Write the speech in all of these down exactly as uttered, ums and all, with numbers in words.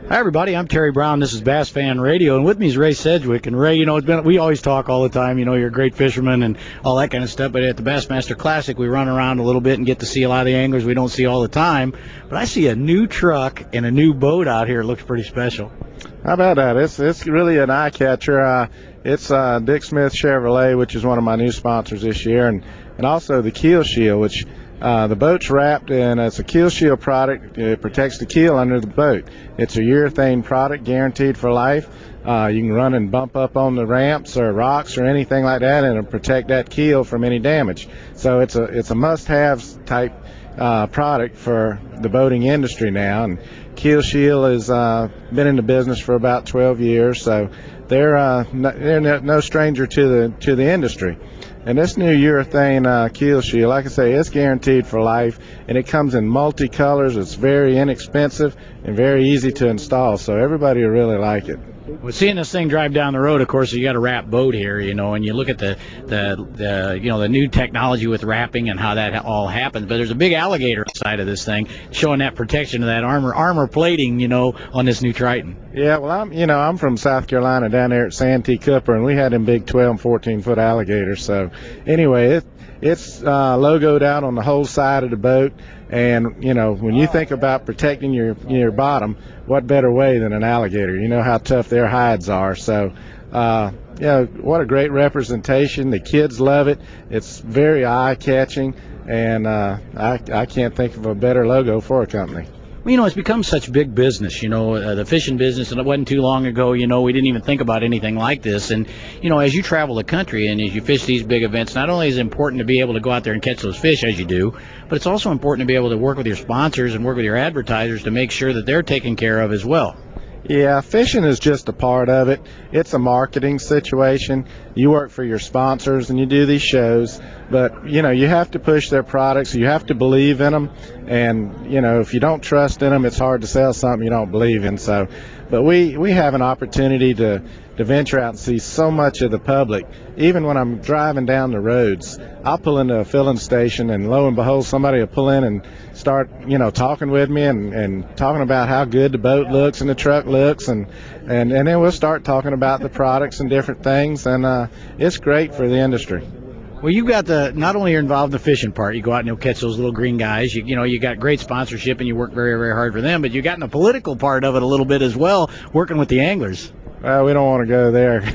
Hi, everybody. I'm Terry Brown. This is Bass Fan Radio, and with me is Ray Sedgwick. And Ray, you know, it's been we always talk all the time. You know, you're a great fisherman and all that kind of stuff. But at the Bassmaster Classic, we run around a little bit and get to see a lot of the anglers we don't see all the time. But I see a new truck and a new boat out here. It looks pretty special. How about that? It's it's really an eye catcher. Uh, it's uh, Dick Smith Chevrolet, which is one of my new sponsors this year, and and also the Keel Shield, which uh, the boat's wrapped in. It's a Keel Shield product. It protects the keel under the boat. It's a urethane product, guaranteed for life. Uh, you can run and bump up on the ramps or rocks or anything like that, and it'll protect that keel from any damage. So it's a it's a must-have type uh, product for the boating industry now. And Keel Shield has uh, been in the business for about twelve years, so they're uh, no, they're no, no stranger to the to the industry. And this new urethane uh, Keel Shield, like I say, it's guaranteed for life, and it comes in multi-colors. It's very inexpensive and very easy to install, so everybody will really like it. Well, seeing this thing drive down the road, of course, you got a wrap boat here, you know, and you look at the, the, the, you know, the new technology with wrapping and how that all happens. But there's a big alligator side of this thing, showing that protection of that armor, armor plating, you know, on this new Triton. Yeah, well, I'm, you know, I'm from South Carolina down there at Santee Cooper, and we had them big twelve and fourteen foot alligators. So, anyway, it, it's uh, logoed out on the whole side of the boat. And, you know, when you think about protecting your your bottom, what better way than an alligator? You know how tough their hides are. So, uh, yeah, what a great representation. The kids love it. It's very eye-catching, and uh, I, I can't think of a better logo for a company. Well, you know, it's become such big business, you know, uh, the fishing business, and it wasn't too long ago, you know, we didn't even think about anything like this. And, you know, as you travel the country and as you fish these big events, not only is it important to be able to go out there and catch those fish as you do, but it's also important to be able to work with your sponsors and work with your advertisers to make sure that they're taken care of as well. Yeah, fishing is just a part of it. It's a marketing situation. You work for your sponsors and you do these shows, but, you know, you have to push their products. You have to believe in them. And, you know, if you don't trust in them, it's hard to sell something you don't believe in. So, but we, we have an opportunity to, to venture out and see so much of the public. Even when I'm driving down the roads, I'll pull into a filling station, and lo and behold, somebody will pull in and start, you know, talking with me and, and talking about how good the boat looks and the truck looks, and, and, and then we'll start talking about the products and different things, and uh, it's great for the industry. Well, you got the, not only you're involved in the fishing part, you go out and you'll catch those little green guys, you, you know, you got great sponsorship and you work very, very hard for them, but you got in the political part of it a little bit as well, working with the anglers. Well, we don't want to go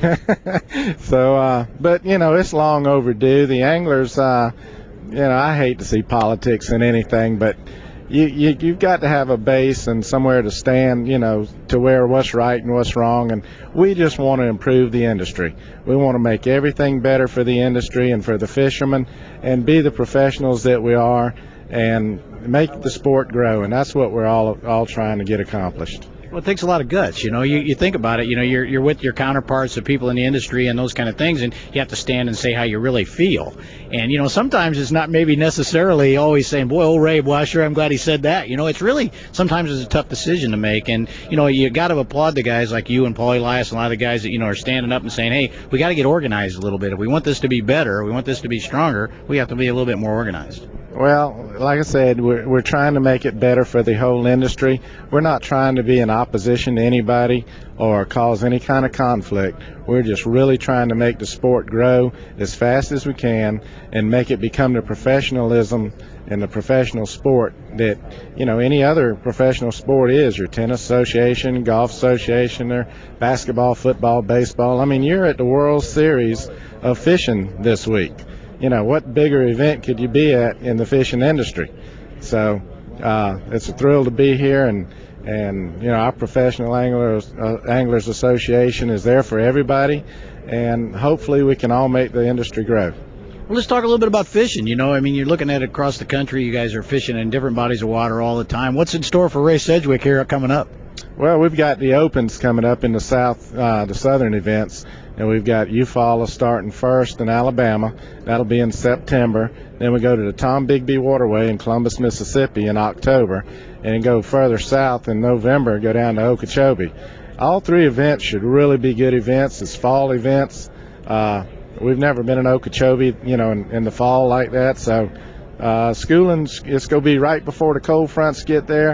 there. so, uh, but, you know, it's long overdue. The anglers, uh, you know, I hate to see politics in anything, but you, you, you've got to have a base and somewhere to stand, you know, to where what's right and what's wrong. And we just want to improve the industry. We want to make everything better for the industry and for the fishermen and be the professionals that we are and make the sport grow. And that's what we're all all trying to get accomplished. Well, it takes a lot of guts, you know. You, you think about it, you know, you're you're with your counterparts, the people in the industry, and those kind of things, and you have to stand and say how you really feel. And you know, sometimes it's not maybe necessarily always saying, "Boy, old Ray, boy, sure, I'm glad he said that." You know, it's really sometimes it's a tough decision to make, and you know, you got to applaud the guys like you and Paul Elias and a lot of the guys that you know are standing up and saying, "Hey, we got to get organized a little bit. If we want this to be better, we want this to be stronger, we have to be a little bit more organized." Well, like I said, we're, we're trying to make it better for the whole industry. We're not trying to be in opposition to anybody or cause any kind of conflict. We're just really trying to make the sport grow as fast as we can and make it become the professionalism and the professional sport that, you know, any other professional sport is. Your tennis association, golf association, or basketball, football, baseball. I mean, you're at the World Series of fishing this week. You know, what bigger event could you be at in the fishing industry? So uh, it's a thrill to be here, and, and you know, our Professional Anglers, uh, Anglers Association is there for everybody, and hopefully we can all make the industry grow. Well, let's talk a little bit about fishing. You know, I mean, you're looking at it across the country. You guys are fishing in different bodies of water all the time. What's in store for Ray Sedgwick here coming up? Well, we've got the Opens coming up in the south, uh, the southern events, and we've got Eufaula starting first in Alabama. That'll be in September. Then we go to the Tom Bigby Waterway in Columbus, Mississippi in October, and go further south in November, go down to Okeechobee. All three events should really be good events. It's fall events. Uh, we've never been in Okeechobee, you know, in, in the fall like that, so uh, schooling, it's going to be right before the cold fronts get there,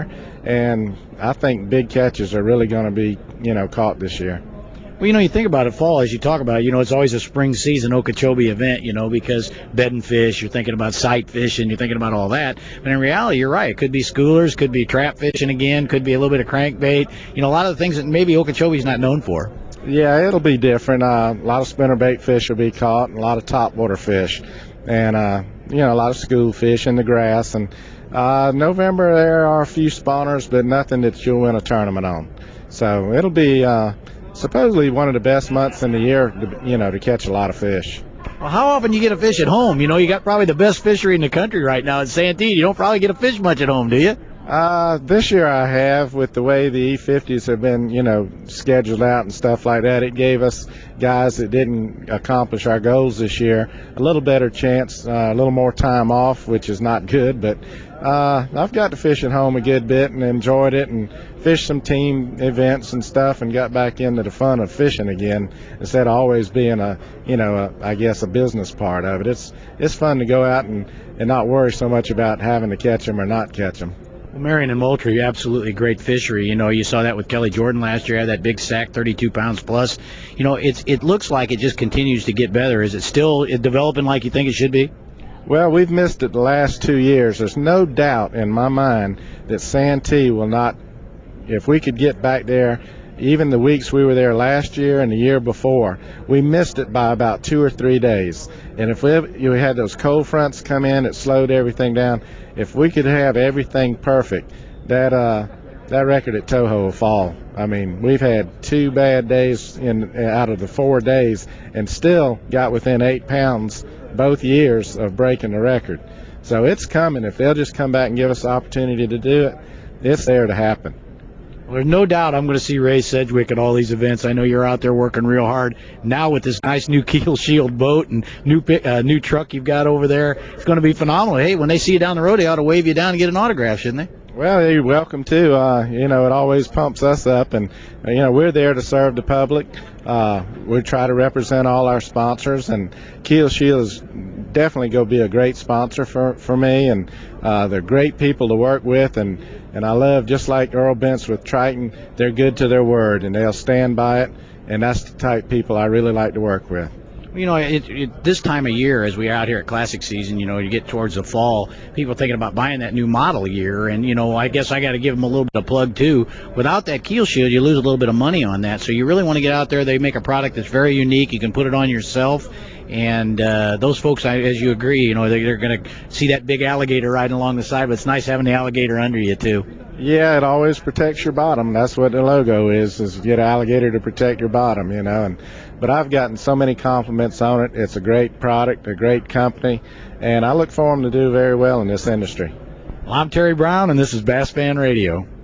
and I think big catches are really going to be, you know, caught this year. Well, you know, you think about it, fall, as you talk about it, you know, it's always a spring season Okeechobee event, you know, because bed and fish, you're thinking about sight fishing, you're thinking about all that. But in reality, you're right. It could be schoolers, could be trap fishing again, could be a little bit of crankbait, you know, a lot of the things that maybe Okeechobee's not known for. Yeah, it'll be different. Uh, a lot of spinnerbait fish will be caught, and a lot of topwater fish, and uh, you know, a lot of school fish in the grass. And uh, November there are a few spawners, but nothing that you'll win a tournament on. So it'll be uh, supposedly one of the best months in the year, to, you know, to catch a lot of fish. Well, how often you get a fish at home? You know, you got probably the best fishery in the country right now at Santee. You don't probably get a fish much at home, do you? Uh, this year I have, with the way the E fifties have been, you know, scheduled out and stuff like that. It gave us guys that didn't accomplish our goals this year a little better chance, uh, a little more time off, which is not good. But uh, I've got to fish at home a good bit and enjoyed it, and fished some team events and stuff, and got back into the fun of fishing again instead of always being a, you know, a, I guess a business part of it. It's it's fun to go out and, and not worry so much about having to catch them or not catch them. Well, Marion and Moultrie, absolutely great fishery. You know, you saw that with Kelly Jordan last year, had that big sack, thirty-two pounds plus. You know, it's it looks like it just continues to get better. Is it still developing like you think it should be? Well, we've missed it the last two years. There's no doubt in my mind that Santee will not, if we could get back there, even the weeks we were there last year and the year before, we missed it by about two or three days. And if we, you had those cold fronts come in, it slowed everything down. If we could have everything perfect, that uh, that record at Toho will fall. I mean, we've had two bad days in out of the four days, and still got within eight pounds both years of breaking the record. So it's coming. If they'll just come back and give us the opportunity to do it, it's there to happen. Well, there's no doubt I'm going to see Ray Sedgwick at all these events. I know you're out there working real hard now with this nice new Keel Shield boat and new uh, new truck you've got over there. It's going to be phenomenal. Hey, when they see you down the road, they ought to wave you down and get an autograph, shouldn't they? Well, you're welcome to. Uh, you know, it always pumps us up, and uh, you know, we're there to serve the public. Uh, we try to represent all our sponsors, and Keel Shield is definitely going to be a great sponsor for, for me, and uh, they're great people to work with, and, and I love, just like Earl Bentz with Triton, they're good to their word, and they'll stand by it, and that's the type of people I really like to work with. You know, it, it, this time of year, as we are out here at Classic season, you know, you get towards the fall, people thinking about buying that new model year. And, you know, I guess I got to give them a little bit of plug, too. Without that Keel Shield, you lose a little bit of money on that. So you really want to get out there. They make a product that's very unique. You can put it on yourself. And uh, those folks, as you agree, you know, they're going to see that big alligator riding along the side. But it's nice having the alligator under you, too. Yeah, it always protects your bottom. That's what the logo is, is get an alligator to protect your bottom, you know. And but I've gotten so many compliments on it. It's a great product, a great company, and I look for them to do very well in this industry. Well, I'm Terry Brown, and this is Bass Fan Radio.